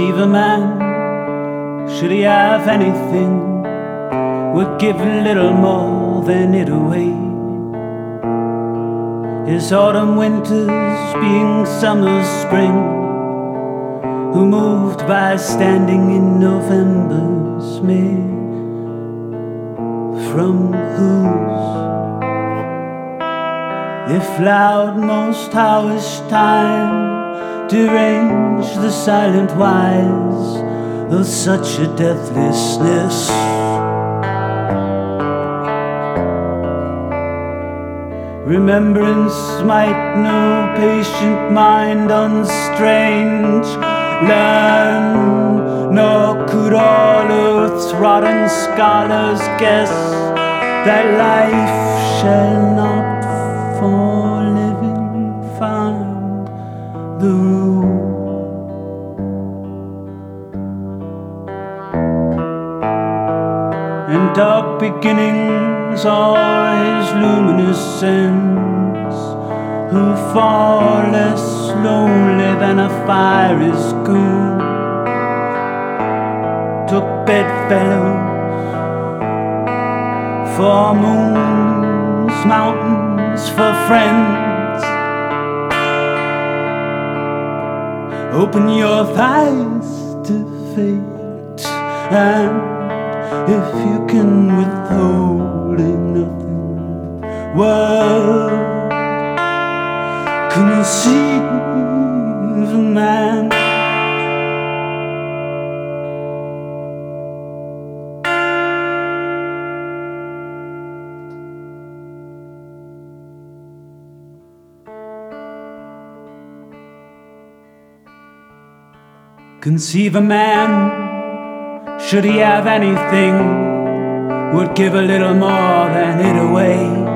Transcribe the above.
Conceive a man, should he have anything, would give little more than it away. His autumn winters being summer spring, who moved by standing in November's May. From whose, if loud most hours time derange the silent wise of such a deathlessness. Remembrance might no patient mind unstrange learn, nor could all earth's rotten scholars guess that life shall not for living find the rule. And dark beginnings are his luminous ends, who far less lonely than a fire is cool, took bedfellows for moons, mountains for friends. Open your thighs to fate, and if you can withhold nothing, world, conceive a man. Conceive a man, should he have anything, would give a little more than it away.